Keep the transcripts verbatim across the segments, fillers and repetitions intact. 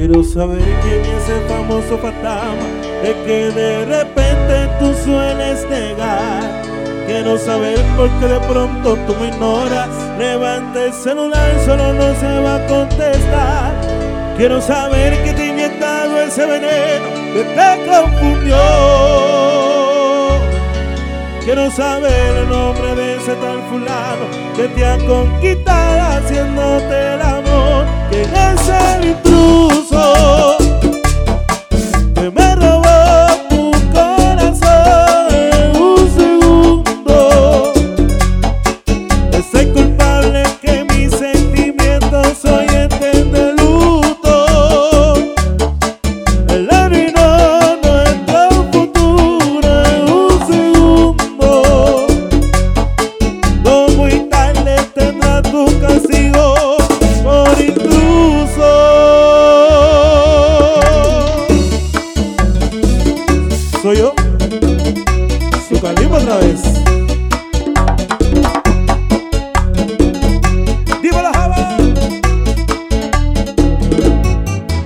Quiero saber quién es ese famoso fantasma, el que de repente tú sueles negar. Quiero saber por qué de pronto tú me ignoras. Levanta el celular, solo no se va a contestar. Quiero saber que te ha inyectado ese veneno que te confundió. Quiero saber el nombre de ese tal fulano que te ha conquistado haciéndote el amor. ¿Quién es el intruso que me robó tu corazón en un segundo? Es el culpable que mis sentimientos hoy entienden de luto. Él arruinó nuestro futuro en un segundo. No muy tarde tendrás tu castigo por intruso. Soy yo, su Calippo otra vez. ¡Dímelo, Java!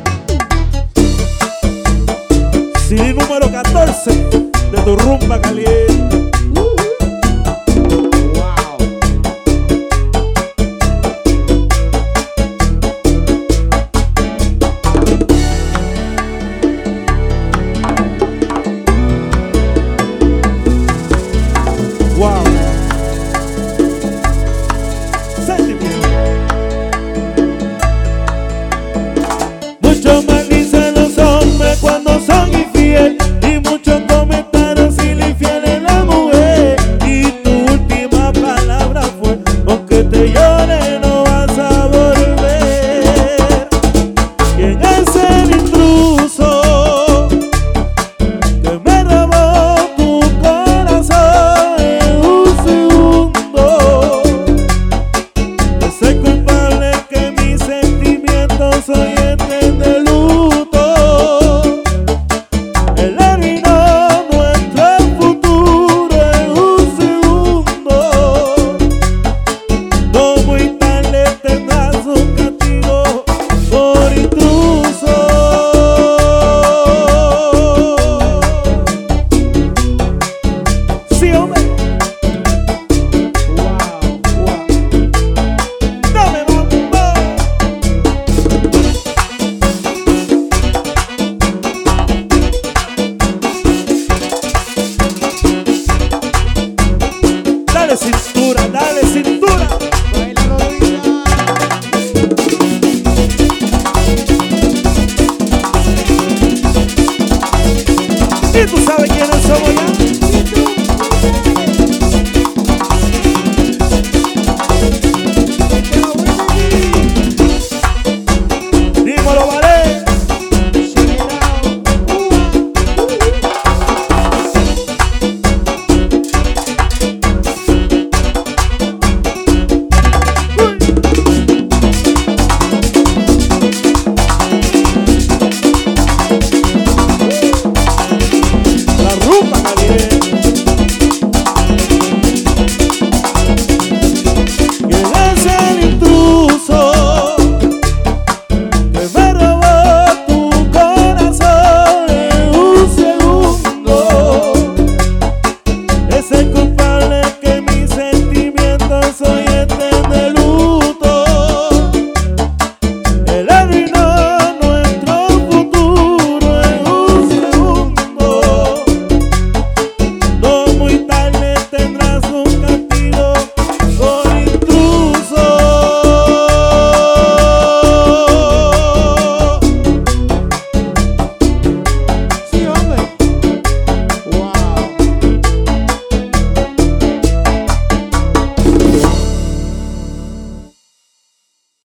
C D número catorce de tu rumba caliente.